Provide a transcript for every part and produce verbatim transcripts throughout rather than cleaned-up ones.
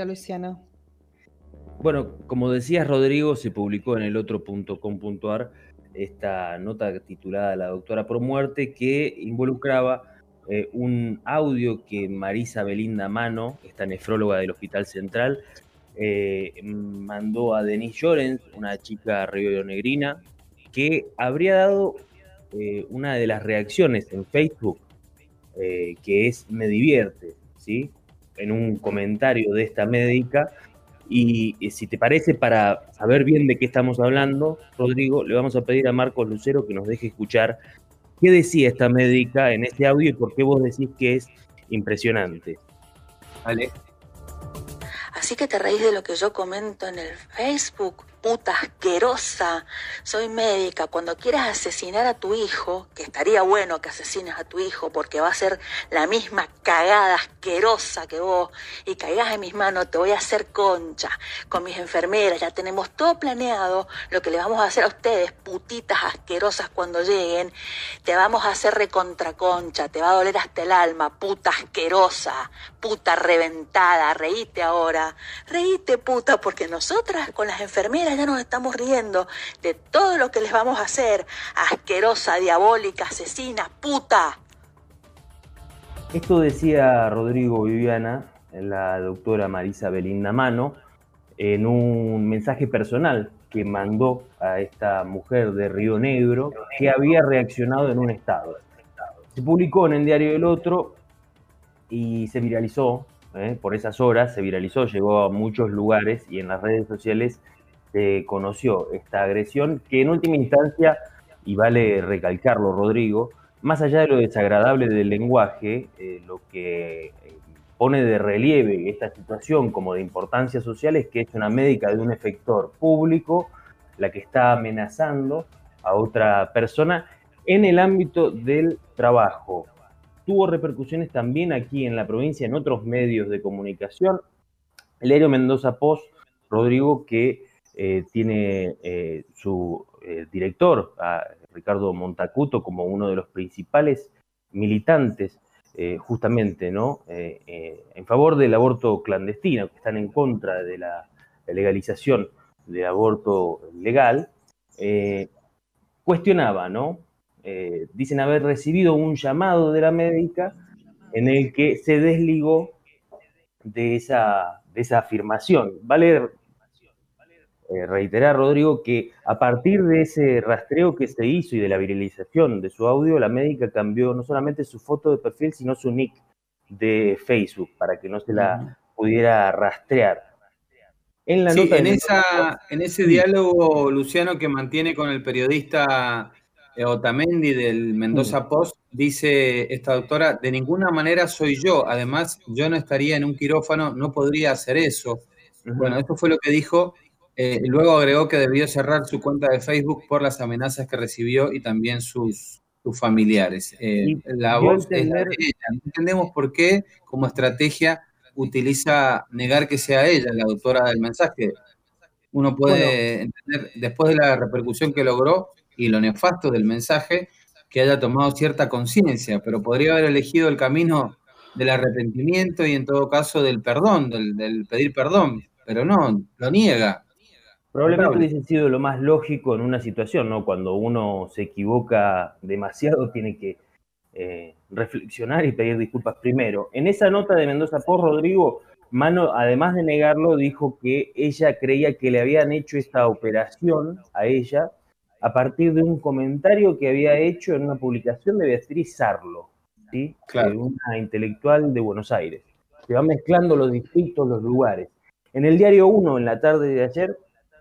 día, Luciano. Bueno, como decías, Rodrigo, se publicó en el otro punto com punto ar esta nota titulada La doctora por muerte, que involucraba eh, un audio que Marisa Belinda Mano, esta nefróloga del Hospital Central, eh, mandó a Denise Llorens, una chica rionegrina, que habría dado eh, una de las reacciones en Facebook, eh, que es Me Divierte, ¿sí? En un comentario de esta médica. Y, y si te parece, para saber bien de qué estamos hablando, Rodrigo, le vamos a pedir a Marcos Lucero que nos deje escuchar qué decía esta médica en este audio y por qué vos decís que es impresionante. Vale. Así que te reís de lo que yo comento en el Facebook, puta asquerosa. Soy médica. Cuando quieras asesinar a tu hijo, que estaría bueno que asesines a tu hijo porque va a ser la misma cagada asquerosa que vos, y caigas en mis manos, te voy a hacer concha. Con mis enfermeras ya tenemos todo planeado lo que le vamos a hacer a ustedes, putitas asquerosas, cuando lleguen. Te vamos a hacer recontra concha, te va a doler hasta el alma, puta asquerosa, puta reventada. Reíte ahora, reíte, puta, porque nosotras con las enfermeras ya nos estamos riendo de todo lo que les vamos a hacer. Asquerosa, diabólica, asesina, puta. Esto decía Rodrigo Viviana, la doctora Marisa Belinda Mano, en un mensaje personal que mandó a esta mujer de Río Negro que había reaccionado en un estado. Se publicó en el diario El Otro y se viralizó, ¿eh? Por esas horas se viralizó, llegó a muchos lugares y en las redes sociales se conoció esta agresión que en última instancia, y vale recalcarlo, Rodrigo, más allá de lo desagradable del lenguaje, eh, lo que eh, pone de relieve esta situación como de importancia social es que es una médica de un efector público la que está amenazando a otra persona en el ámbito del trabajo. Tuvo repercusiones también aquí en la provincia, en otros medios de comunicación. El diario Mendoza Post, Rodrigo, que eh, tiene eh, su eh, director, a Ricardo Montacuto, como uno de los principales militantes, eh, justamente, ¿no? Eh, eh, en favor del aborto clandestino, que están en contra de la, la legalización del aborto legal, eh, cuestionaba, ¿no? Eh, dicen haber recibido un llamado de la médica en el que se desligó de esa, de esa afirmación. Vale eh, reiterar, Rodrigo, que a partir de ese rastreo que se hizo y de la viralización de su audio, la médica cambió no solamente su foto de perfil, sino su nick de Facebook, para que no se la pudiera rastrear. En, la sí, nota en, esa, en ese diálogo, Luciano, que mantiene con el periodista Otamendi del Mendoza Post, dice esta doctora: de ninguna manera soy yo, además yo no estaría en un quirófano, no podría hacer eso. Uh-huh. Bueno, esto fue lo que dijo, eh, luego agregó que debió cerrar su cuenta de Facebook por las amenazas que recibió y también sus, sus familiares. Eh, la voz entender... es la de ella, no entendemos por qué como estrategia utiliza negar que sea ella la doctora del mensaje. Uno puede bueno, entender, después de la repercusión que logró y lo nefasto del mensaje, que haya tomado cierta conciencia, pero podría haber elegido el camino del arrepentimiento y en todo caso del perdón, del, del pedir perdón, pero no, lo niega. Probablemente hubiese sido lo más lógico en una situación, ¿no? Cuando uno se equivoca demasiado, tiene que eh, reflexionar y pedir disculpas primero. En esa nota de Mendoza Post, Rodrigo, Mano, además de negarlo, dijo que ella creía que le habían hecho esta operación a ella a partir de un comentario que había hecho en una publicación de Beatriz Sarlo, ¿sí? Claro. Una intelectual de Buenos Aires. Se van mezclando los distritos, los lugares. En el diario uno, en la tarde de ayer,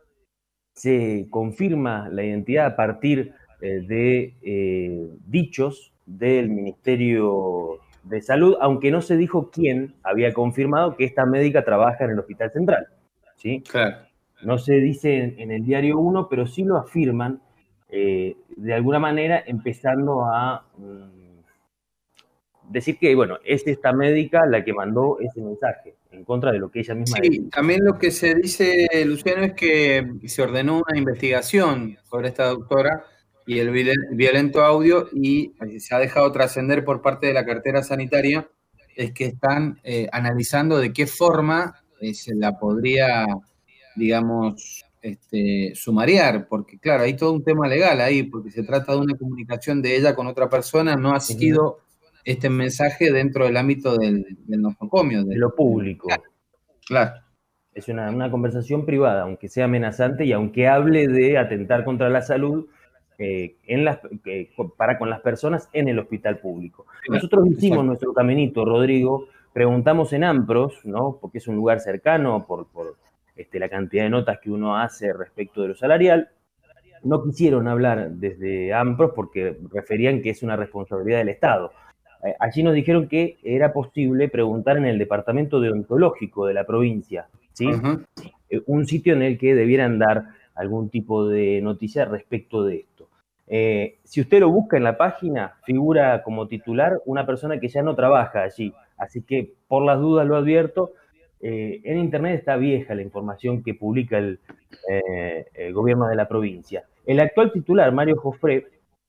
se confirma la identidad a partir eh, de eh, dichos del Ministerio de Salud, aunque no se dijo quién había confirmado que esta médica trabaja en el Hospital Central, ¿sí? Claro. No se dice en, en el diario uno, pero sí lo afirman eh, de alguna manera, empezando a mm, decir que, bueno, es esta médica la que mandó ese mensaje en contra de lo que ella misma Sí, decía. También lo que se dice, Luciano, es que se ordenó una investigación sobre esta doctora y el violento audio, y se ha dejado trascender por parte de la cartera sanitaria, es que están eh, analizando de qué forma eh, se la podría, digamos, este, sumariar, porque claro, hay todo un tema legal ahí, porque se trata de una comunicación de ella con otra persona, no ha sido uh-huh. este mensaje dentro del ámbito del, del nosocomio. De lo público. Del, claro. Es una, una conversación privada, aunque sea amenazante y aunque hable de atentar contra la salud eh, en las, eh, para con las personas en el hospital público. Claro, nosotros hicimos exacto. nuestro caminito, Rodrigo, preguntamos en AMPROS, ¿no? Porque es un lugar cercano por, por este, la cantidad de notas que uno hace respecto de lo salarial. No quisieron hablar desde AMPROS porque referían que es una responsabilidad del Estado. Eh, allí nos dijeron que era posible preguntar en el departamento deontológico de la provincia, ¿sí? Uh-huh. Eh, un sitio en el que debieran dar algún tipo de noticia respecto de esto. Eh, si usted lo busca en la página, figura como titular una persona que ya no trabaja allí, así que por las dudas lo advierto, eh, en internet está vieja la información que publica el, eh, el gobierno de la provincia. El actual titular, Mario Jofré,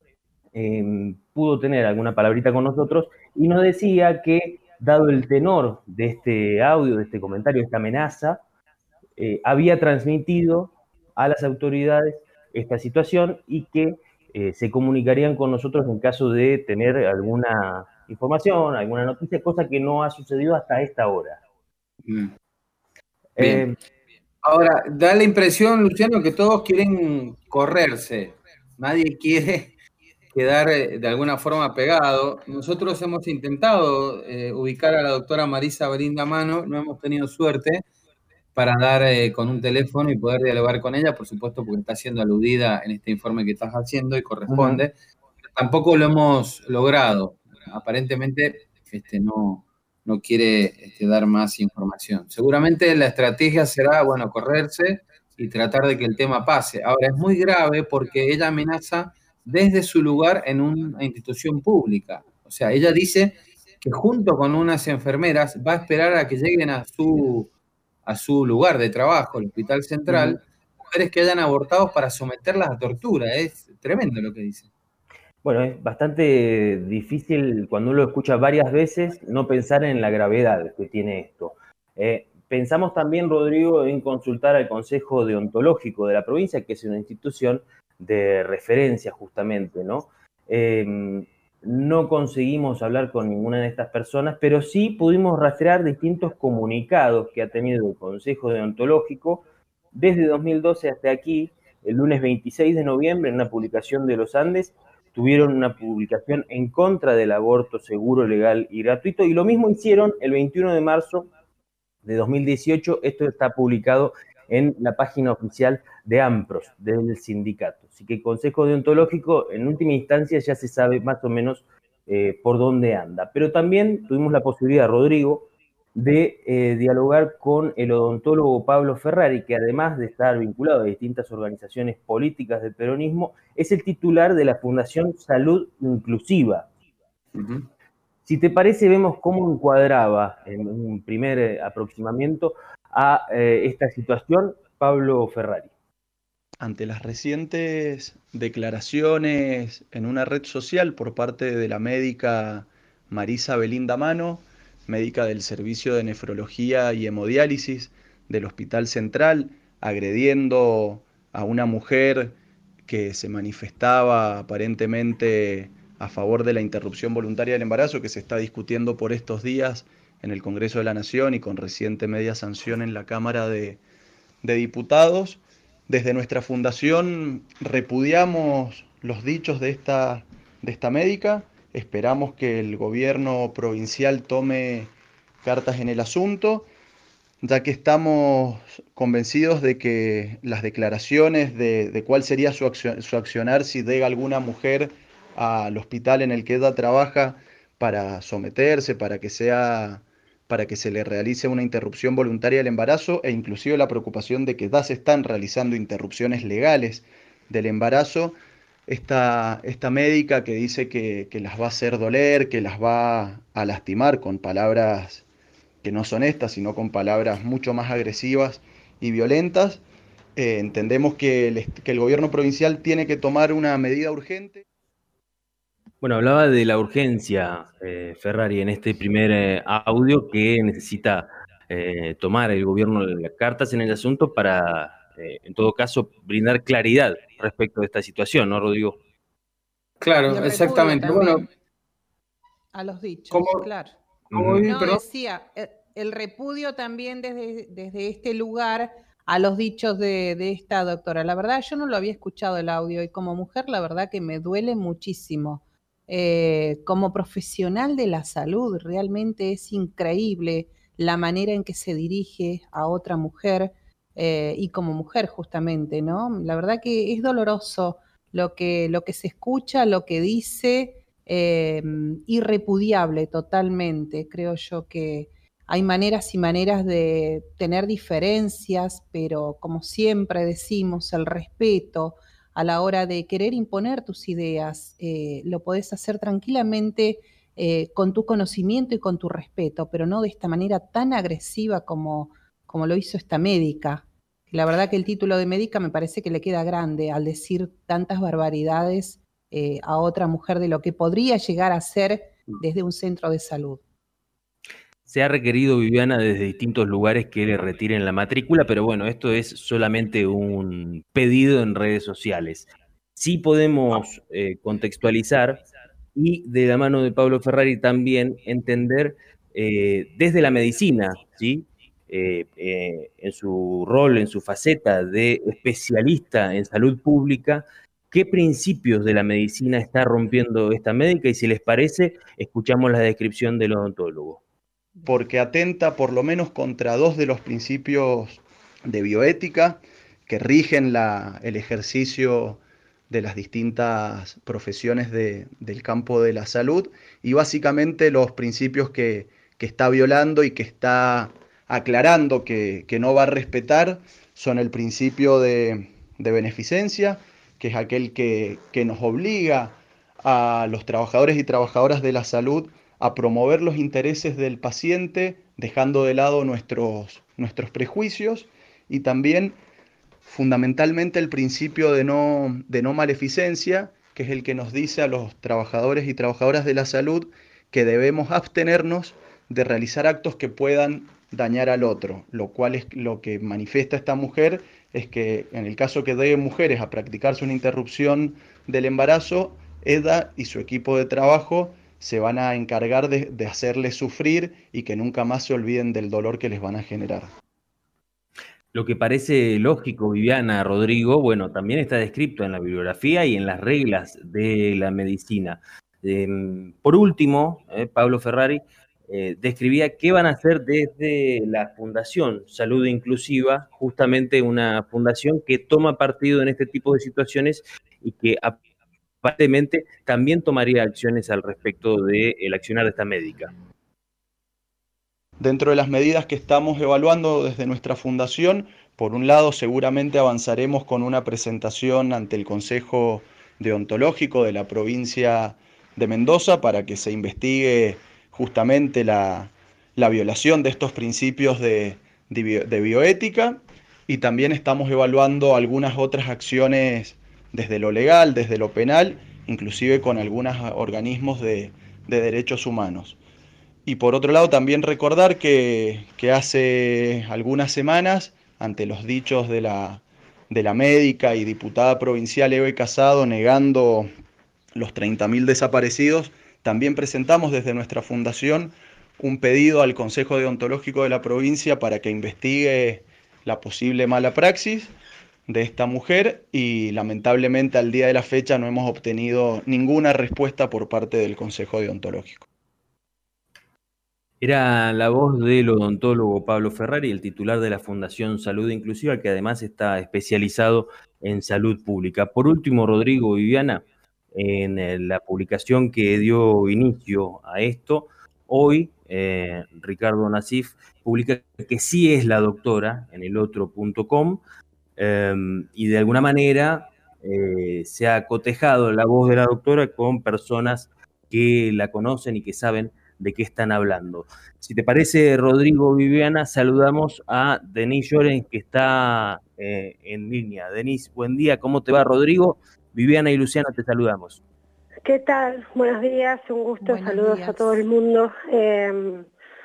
eh, pudo tener alguna palabrita con nosotros y nos decía que, dado el tenor de este audio, de este comentario, de esta amenaza, eh, había transmitido a las autoridades esta situación y que eh, se comunicarían con nosotros en caso de tener alguna información, alguna noticia, cosa que no ha sucedido hasta esta hora. Bien. Eh, Ahora, da la impresión, Luciano, que todos quieren correrse. Nadie quiere quedar de alguna forma pegado. Nosotros hemos intentado eh, ubicar a la doctora Marisa Belinda Mano, no hemos tenido suerte para dar eh, con un teléfono y poder dialogar con ella, por supuesto, porque está siendo aludida en este informe que estás haciendo y corresponde. Uh-huh. Tampoco lo hemos logrado. Aparentemente este, no, no quiere este, dar más información. Seguramente la estrategia será, bueno, correrse y tratar de que el tema pase. Ahora, es muy grave porque ella amenaza desde su lugar en una institución pública. O sea, ella dice que junto con unas enfermeras va a esperar a que lleguen a su, a su lugar de trabajo, el Hospital Central, uh-huh. mujeres que hayan abortado para someterlas a tortura. Es tremendo lo que dice. Bueno, es bastante difícil cuando uno lo escucha varias veces no pensar en la gravedad que tiene esto. Eh, pensamos también, Rodrigo, en consultar al Consejo Deontológico de la provincia, que es una institución de referencia justamente, ¿no? Eh, no conseguimos hablar con ninguna de estas personas, pero sí pudimos rastrear distintos comunicados que ha tenido el Consejo Deontológico desde dos mil doce hasta aquí. El lunes veintiséis de noviembre, en una publicación de Los Andes, tuvieron una publicación en contra del aborto seguro, legal y gratuito, y lo mismo hicieron el veintiuno de marzo de dos mil dieciocho. Esto está publicado en la página oficial de AMPROS, del sindicato. Así que el Consejo Deontológico, en última instancia, ya se sabe más o menos eh, por dónde anda. Pero también tuvimos la posibilidad, Rodrigo, de eh, dialogar con el odontólogo Pablo Ferrari, que además de estar vinculado a distintas organizaciones políticas del peronismo, es el titular de la Fundación Salud Inclusiva. Uh-huh. Si te parece, vemos cómo encuadraba en un primer eh, aproximamiento a eh, esta situación Pablo Ferrari. Ante las recientes declaraciones en una red social por parte de la médica Marisa Belinda Mano, médica del Servicio de Nefrología y Hemodiálisis del Hospital Central, agrediendo a una mujer que se manifestaba aparentemente a favor de la interrupción voluntaria del embarazo, que se está discutiendo por estos días en el Congreso de la Nación y con reciente media sanción en la Cámara de, de Diputados. Desde nuestra fundación repudiamos los dichos de esta, de esta médica. Esperamos que el gobierno provincial tome cartas en el asunto, ya que estamos convencidos de que las declaraciones de, de cuál sería su, accion, su accionar si llega alguna mujer al hospital en el que ella trabaja para someterse, para que sea, para que se le realice una interrupción voluntaria del embarazo, e inclusive la preocupación de que ya se están realizando interrupciones legales del embarazo. Esta, esta médica que dice que, que las va a hacer doler, que las va a lastimar con palabras que no son estas, sino con palabras mucho más agresivas y violentas, eh, entendemos que el, que el gobierno provincial tiene que tomar una medida urgente. Bueno, hablaba de la urgencia, eh, Ferrari, en este primer eh, audio, que necesita eh, tomar el gobierno las cartas en el asunto para, eh, en todo caso, brindar claridad respecto de esta situación, ¿no, Rodrigo? Claro, exactamente. Bueno, a los dichos, ¿cómo? claro. ¿Cómo no, perdón? decía, el, el repudio también desde, desde este lugar a los dichos de, de esta doctora. La verdad, yo no lo había escuchado el audio y como mujer, la verdad que me duele muchísimo. Eh, como profesional de la salud, realmente es increíble la manera en que se dirige a otra mujer eh, y como mujer justamente, ¿no? La verdad que es doloroso lo que, lo que se escucha, lo que dice, eh, irrepudiable totalmente. Creo yo que hay maneras y maneras de tener diferencias, pero como siempre decimos, el respeto a la hora de querer imponer tus ideas, eh, lo podés hacer tranquilamente eh, con tu conocimiento y con tu respeto, pero no de esta manera tan agresiva como, como lo hizo esta médica. La verdad que el título de médica me parece que le queda grande al decir tantas barbaridades eh, a otra mujer de lo que podría llegar a ser desde un centro de salud. Se ha requerido, Viviana, desde distintos lugares que le retiren la matrícula, pero bueno, esto es solamente un pedido en redes sociales. Sí podemos eh, contextualizar y de la mano de Pablo Ferrari también entender eh, desde la medicina, ¿sí? Eh, eh, en su rol, en su faceta de especialista en salud pública, qué principios de la medicina está rompiendo esta médica y si les parece, escuchamos la descripción del odontólogo. Porque atenta por lo menos contra dos de los principios de bioética que rigen la, el ejercicio de las distintas profesiones de, del campo de la salud y básicamente los principios que, que está violando y que está aclarando que, que no va a respetar son el principio de, de beneficencia, que es aquel que, que nos obliga a los trabajadores y trabajadoras de la salud a promover los intereses del paciente, dejando de lado nuestros, nuestros prejuicios, y también fundamentalmente el principio de no, de no maleficencia, que es el que nos dice a los trabajadores y trabajadoras de la salud que debemos abstenernos de realizar actos que puedan dañar al otro, lo cual es lo que manifiesta esta mujer, es que en el caso que lleguen mujeres a practicarse una interrupción del embarazo, ella y su equipo de trabajo se van a encargar de, de hacerles sufrir y que nunca más se olviden del dolor que les van a generar. Lo que parece lógico, Viviana, Rodrigo, bueno, también está descrito en la bibliografía y en las reglas de la medicina. Eh, por último, eh, Pablo Ferrari eh, describía qué van a hacer desde la Fundación Salud Inclusiva, justamente una fundación que toma partido en este tipo de situaciones y que aparentemente también tomaría acciones al respecto del accionar de esta médica. Dentro de las medidas que estamos evaluando desde nuestra fundación, por un lado seguramente avanzaremos con una presentación ante el Consejo Deontológico de la provincia de Mendoza para que se investigue justamente la, la violación de estos principios de, de, bio, de bioética, y también estamos evaluando algunas otras acciones desde lo legal, desde lo penal, inclusive con algunos organismos de, de derechos humanos. Y por otro lado también recordar que, que hace algunas semanas, ante los dichos de la, de la médica y diputada provincial Eve Casado negando los treinta mil desaparecidos, también presentamos desde nuestra fundación un pedido al Consejo Deontológico de la provincia para que investigue la posible mala praxis de esta mujer, y lamentablemente al día de la fecha no hemos obtenido ninguna respuesta por parte del Consejo Deontológico. Era la voz del odontólogo Pablo Ferrari, el titular de la Fundación Salud Inclusiva, que además está especializado en salud pública. Por último, Rodrigo, Viviana, en la publicación que dio inicio a esto, hoy eh, Ricardo Nassif publica que sí es la doctora en el otro punto com eh, y de alguna manera eh, se ha cotejado la voz de la doctora con personas que la conocen y que saben de qué están hablando. Si te parece, Rodrigo, Viviana, saludamos a Denise Llorens, que está eh, en línea. Denise, buen día, ¿cómo te va, Rodrigo? Viviana y Luciana, te saludamos. ¿Qué tal? Buenos días, un gusto, Buenos saludos días. a todo el mundo. Eh,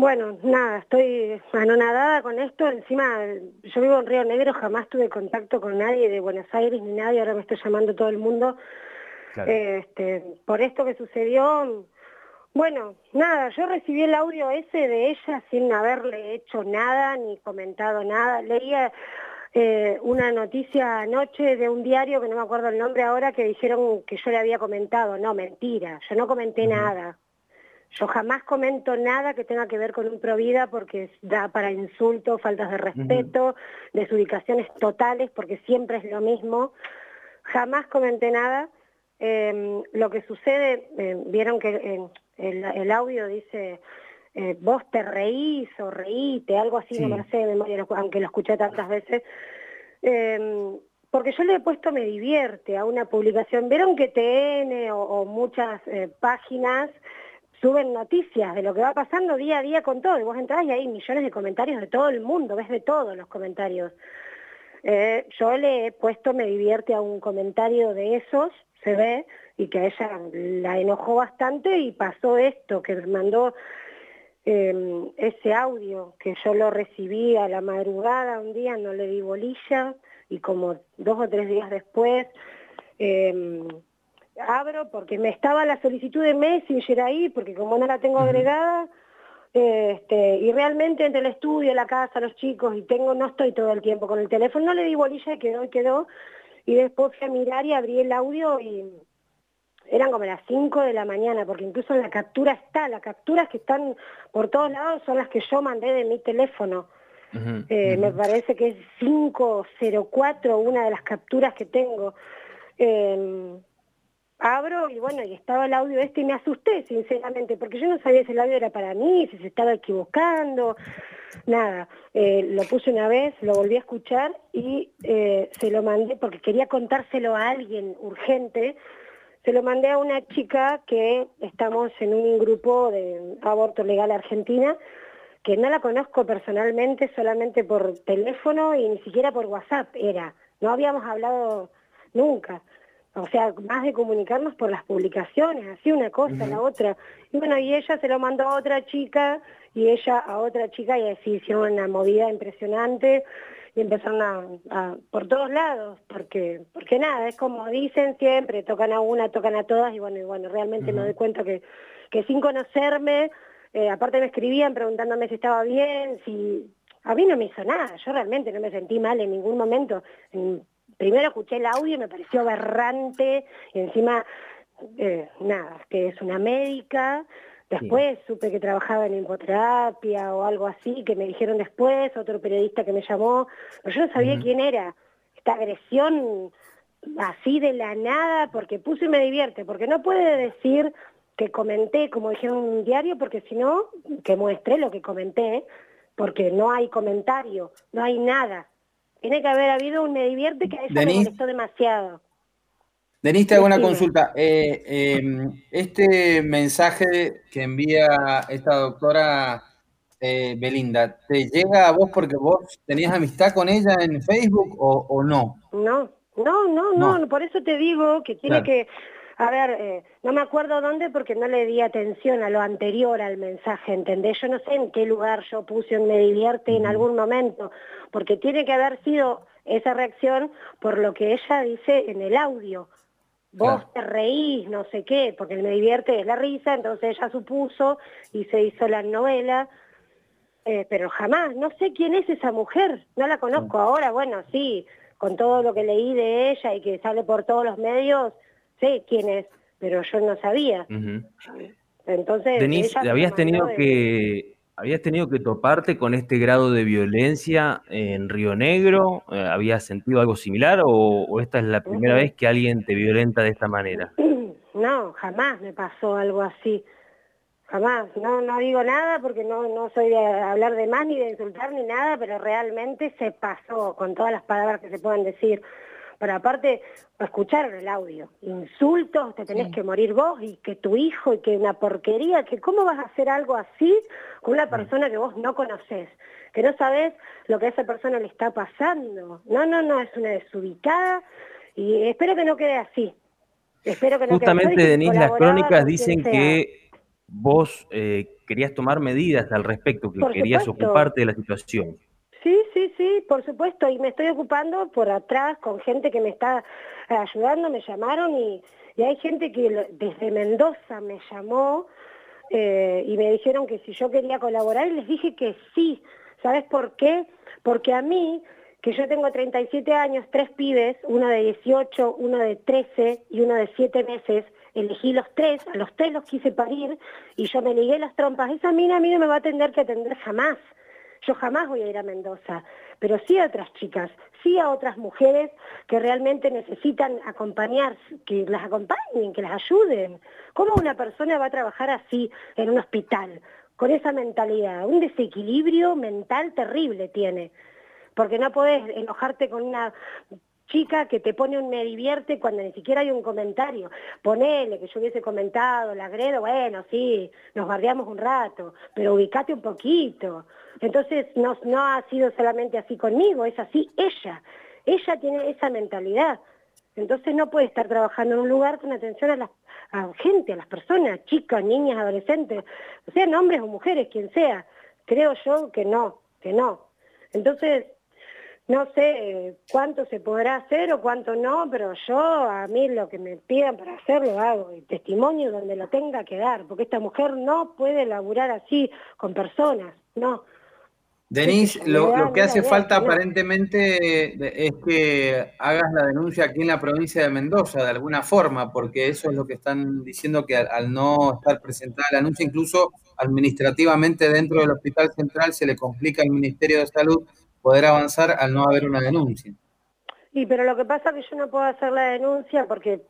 Bueno, nada, estoy anonadada con esto. Encima, yo vivo en Río Negro, jamás tuve contacto con nadie de Buenos Aires ni nadie, ahora me estoy llamando todo el mundo. Claro. Este, por esto que sucedió, bueno, nada, yo recibí el audio ese de ella sin haberle hecho nada ni comentado nada. Leía eh, una noticia anoche de un diario, que no me acuerdo el nombre ahora, que dijeron que yo le había comentado. No, mentira, yo no comenté uh-huh. nada. Yo jamás comento nada que tenga que ver con un Provida porque da para insultos, faltas de respeto, uh-huh. desubicaciones totales, porque siempre es lo mismo. Jamás comenté nada. Eh, lo que sucede, eh, vieron que eh, el, el audio dice, eh, vos te reís o reíte, algo así, sí. No me lo sé de memoria, aunque lo escuché tantas veces. Eh, porque yo le he puesto me divierte a una publicación. Vieron que T N o, o muchas eh, páginas suben noticias de lo que va pasando día a día con todo, y vos entrás y hay millones de comentarios de todo el mundo, ves de todos los comentarios. Eh, yo le he puesto me divierte a un comentario de esos, se ve, y que a ella la enojó bastante y pasó esto, que me mandó eh, ese audio, que yo lo recibí a la madrugada un día, no le di bolilla, y como dos o tres días después... Eh, abro porque me estaba la solicitud de Messenger ahí, porque como no la tengo uh-huh. agregada, eh, este, y realmente entre el estudio, la casa, los chicos, y tengo, no estoy todo el tiempo con el teléfono, no le di bolilla y quedó y quedó, y después fui a mirar y abrí el audio y eran como las cinco de la mañana, porque incluso en la captura está, las capturas que están por todos lados son las que yo mandé de mi teléfono. Uh-huh. Eh, uh-huh. Me parece que es cinco cero cuatro una de las capturas que tengo. Eh, Abro y bueno, y estaba el audio este y me asusté, sinceramente, porque yo no sabía si el audio era para mí, si se estaba equivocando, nada. Eh, lo puse una vez, lo volví a escuchar y eh, se lo mandé, porque quería contárselo a alguien urgente, se lo mandé a una chica que estamos en un grupo de aborto legal Argentina, que no la conozco personalmente, solamente por teléfono y ni siquiera por WhatsApp era, no habíamos hablado nunca. O sea, más de comunicarnos por las publicaciones, así una cosa, uh-huh. la otra. Y bueno, y ella se lo mandó a otra chica, y ella a otra chica, y así hicieron una movida impresionante, y empezaron a, a por todos lados, porque porque nada, es como dicen siempre, tocan a una, tocan a todas, y bueno, y bueno realmente uh-huh. me doy cuenta que, que sin conocerme, eh, aparte me escribían preguntándome si estaba bien, si... A mí no me hizo nada, yo realmente no me sentí mal en ningún momento. En, Primero escuché el audio y me pareció aberrante, y encima, eh, nada, que es una médica. Después sí. supe que trabajaba en hipoterapia o algo así, que me dijeron después, otro periodista que me llamó, pero yo no sabía uh-huh. quién era. Esta agresión así de la nada, porque puse y me divierte, porque no puede decir que comenté, como dijeron en un diario, porque si no, que muestre lo que comenté, porque no hay comentario, no hay nada. Tiene que haber habido un me divierte que a ella Denise, me molestó demasiado. Denise, te hago una consulta. Eh, eh, este mensaje que envía esta doctora eh, Belinda, ¿te llega a vos porque vos tenías amistad con ella en Facebook o, o no? No, no, no, no, no, por eso te digo que tiene claro. que... A ver, eh, no me acuerdo dónde porque no le di atención a lo anterior al mensaje, ¿entendés? Yo no sé en qué lugar yo puse un me divierte uh-huh. en algún momento, porque tiene que haber sido esa reacción por lo que ella dice en el audio. Vos claro. te reís, no sé qué, porque el me divierte es la risa, entonces ella supuso y se hizo la novela, eh, pero jamás, no sé quién es esa mujer, no la conozco uh-huh. ahora, bueno, sí, con todo lo que leí de ella y que sale por todos los medios, sé quién es, pero yo no sabía. Uh-huh. Entonces, Denise, habías tenido de... que habías tenido que toparte con este grado de violencia en Río Negro. ¿Habías sentido algo similar o, o esta es la primera uh-huh. vez que alguien te violenta de esta manera? No, jamás me pasó algo así. Jamás. No, no digo nada porque no, no soy de hablar de más ni de insultar ni nada, pero realmente se pasó con todas las palabras que se pueden decir. Pero aparte, escucharon el audio, insultos, te tenés sí. que morir vos, y que tu hijo, y que una porquería, que cómo vas a hacer algo así con una persona que vos no conocés, que no sabés lo que a esa persona le está pasando. No, no, no, es una desubicada, y espero que no quede así. Espero que no Justamente, quede así. Denise, las crónicas dicen que vos eh, querías tomar medidas al respecto, que Por querías supuesto. ocuparte de la situación. Sí, sí, sí, por supuesto, y me estoy ocupando por atrás con gente que me está ayudando, me llamaron y, y hay gente que desde Mendoza me llamó eh, y me dijeron que si yo quería colaborar y les dije que sí. ¿Sabes por qué? Porque a mí, que yo tengo treinta y siete años, tres pibes, uno de dieciocho, uno de trece y uno de siete meses, elegí los tres, a los tres los quise parir y yo me ligué las trompas. Esa mina a mí no me va a tener que atender jamás. Yo jamás voy a ir a Mendoza, pero sí a otras chicas, sí a otras mujeres que realmente necesitan acompañar, que las acompañen, que las ayuden. ¿Cómo una persona va a trabajar así en un hospital, con esa mentalidad? Un desequilibrio mental terrible tiene, porque no podés enojarte con una chica que te pone un me divierte cuando ni siquiera hay un comentario. Ponele que yo hubiese comentado, la agredo, bueno, sí, nos bardeamos un rato, pero ubicate un poquito. Entonces no, no ha sido solamente así conmigo, es así ella. Ella tiene esa mentalidad. Entonces no puede estar trabajando en un lugar con atención a la a gente, a las personas, chicas, niñas, adolescentes, sean hombres o mujeres, quien sea. Creo yo que no, que no. Entonces, no sé cuánto se podrá hacer o cuánto no, pero yo a mí lo que me pidan para hacer lo hago, y testimonio donde lo tenga que dar, porque esta mujer no puede laburar así con personas, no. Denise, lo, lo que hace falta aparentemente es que hagas la denuncia aquí en la provincia de Mendoza, de alguna forma, porque eso es lo que están diciendo, que al, al no estar presentada la denuncia, incluso administrativamente dentro del Hospital Central se le complica al Ministerio de Salud poder avanzar al no haber una denuncia. Y pero lo que pasa es que yo no puedo hacer la denuncia porque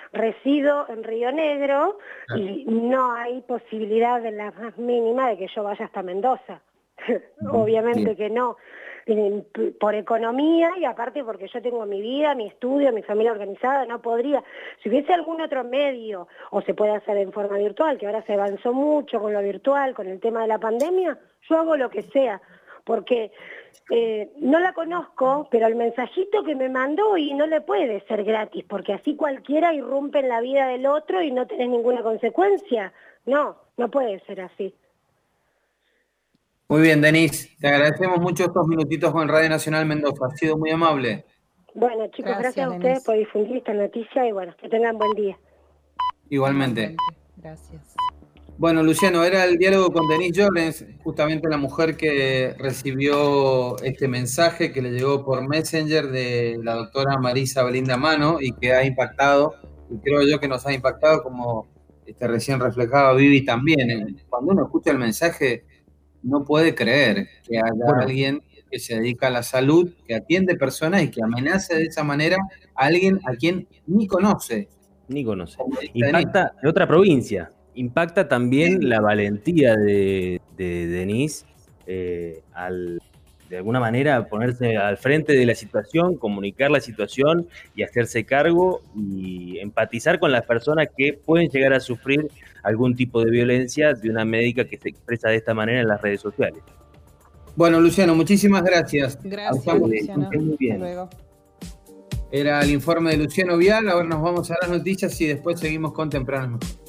resido en Río Negro y no hay posibilidad de la más mínima de que yo vaya hasta Mendoza. Obviamente que no, por economía y aparte porque yo tengo mi vida, mi estudio, mi familia organizada, no podría. Si hubiese algún otro medio, o se puede hacer en forma virtual, que ahora se avanzó mucho con lo virtual, con el tema de la pandemia, yo hago lo que sea, porque eh, no la conozco, pero el mensajito que me mandó y no le puede ser gratis, porque así cualquiera irrumpe en la vida del otro y no tenés ninguna consecuencia. No, no puede ser así. Muy bien, Denise, te agradecemos mucho estos minutitos con Radio Nacional Mendoza, ha sido muy amable. Bueno, chicos, gracias, gracias a ustedes Denise. por difundir esta noticia y bueno, que tengan buen día. Igualmente. Gracias. Bueno, Luciano, era el diálogo con Denise Llorens, justamente la mujer que recibió este mensaje que le llegó por Messenger de la doctora Marisa Belinda Mano y que ha impactado, y creo yo que nos ha impactado como este, recién reflejado Vivi también. Cuando uno escucha el mensaje, no puede creer que haya bueno. alguien que se dedica a la salud, que atiende personas y que amenace de esa manera a alguien a quien ni conoce. Ni conoce. Impacta en otra provincia. Impacta también sí. la valentía de, de Denise eh, al, de alguna manera, ponerse al frente de la situación, comunicar la situación y hacerse cargo y empatizar con las personas que pueden llegar a sufrir algún tipo de violencia de una médica que se expresa de esta manera en las redes sociales. Bueno, Luciano, muchísimas gracias. Gracias, Luciano. Muy bien. Hasta luego. Era el informe de Luciano Vial, ahora nos vamos a las noticias y después seguimos con Temprano.